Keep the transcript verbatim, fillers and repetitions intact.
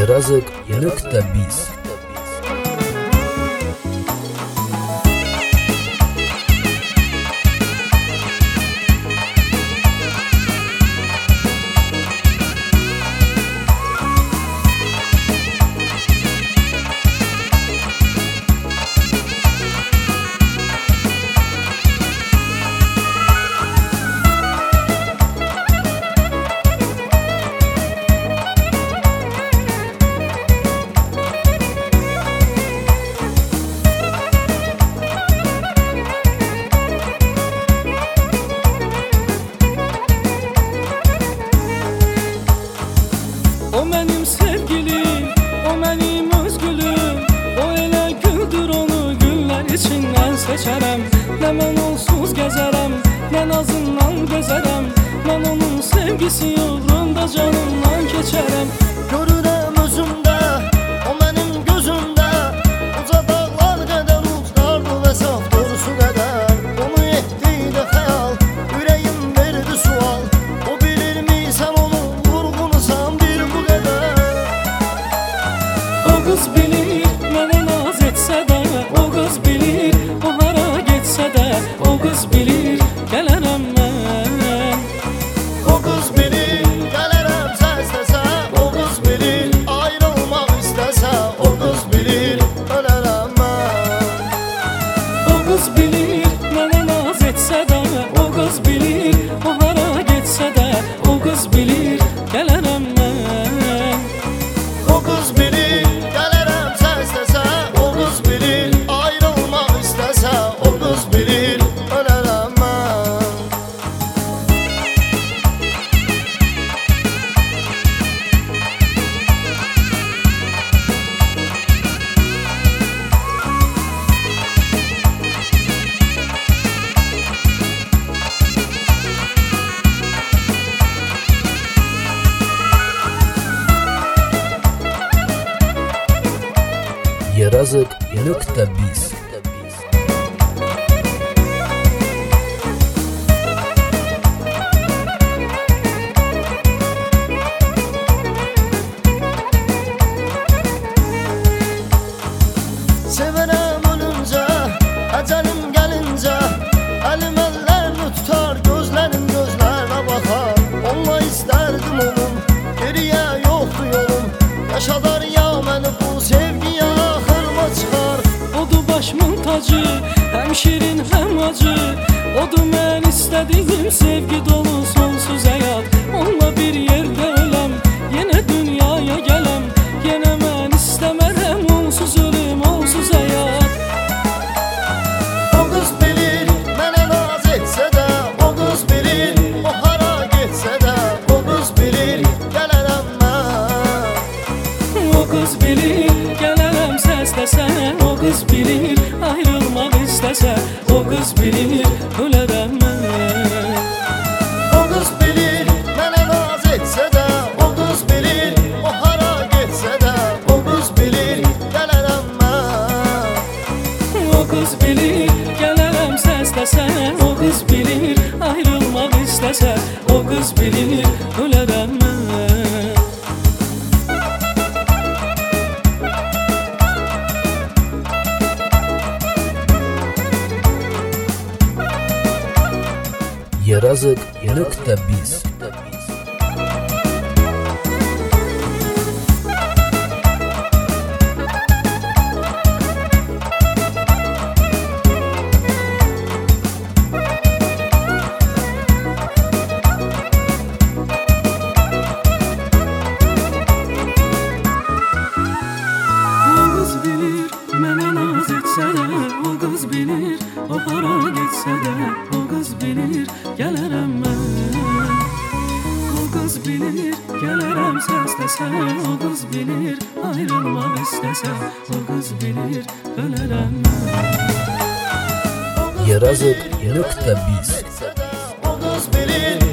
Yarazık nokta biz. O benim sevgilim, o benim özgülüm. O elə güldür onu güller içinden seçerem. Ne ben onsuz gezerem, ne nazından bezerem. Ben onun sevgisi yolunda canımdan keçerem. Görürəm özümdə, o mənim gözümdə. Uca dağlar qədər uçlardı və saf doğrusu qədər. Onu etdiydi xəyal, ürəyim verdi sual. O bilirmi sən onu vurğunusan bir bu qədər. O kız bilir, mənə naz etsə də. O kız bilir, o hara getsə də. O kız bilir, gələrəm mən. O qız bilir, gələrəm səsləsə. O qız bilir, ayrılmaq istəsə. O qız bilir, ölərəm mən. O kız bilir, mənə naz etsə də. O kız bilir, o hara getsə də. O kız bilir, gələrəm mən. O qız bilir, gələrəm səsləsə. O qız bilir, ayrılmaq istəsə. O qız bilir, ölərəm mən. Yarazık nokta biz. Severəm ölüncə, əcəlim gəlincə. Əlim əllərini tutar, gözlərim gözlərinə baxar. Onunla istərdim onun, geriyə yoxdur yolum. Yaşadar ya məni bu sevgiyə axırma çıxar. Odur başımın tacı, hem şirin hem acı. Odur mən istədiyim sevgi dolu sonsuz həyat. Onunla bir yerdə öləm, yenə dünyaya gələm. Yenə mən istəmərəm onsuz ölüm, onsuz həyat. O qız bilir, mənə naz etsə də. O qız bilir, o hara getsə də. O qız bilir, gələrəm mən. O kız bilir, gələrəm səsləsən. O kız bilir, ayrılmaq istəsə. O kız bilir, ölərəm mən. O qız bilir, mənə naz etsə də. O qız bilir, o hara getsə də. O qız bilir, gələrəm mən. O kız bilir, gələrəm səsləsən. O kız bilir, ayrılmaq istəsə. O kız bilir, ölərəm mən. Yarazık nokta biz. O kız bilir, mənə naz etsə də. O kız bilir, o hara getsə də. O kız bilir, gələrəm mən. O kız bilir, gələrəm səsləsə. O kız bilir, ayrılmaq istəsə. O kız bilir, ölərəm mən. Yarazık nokta biz. O qız bilir,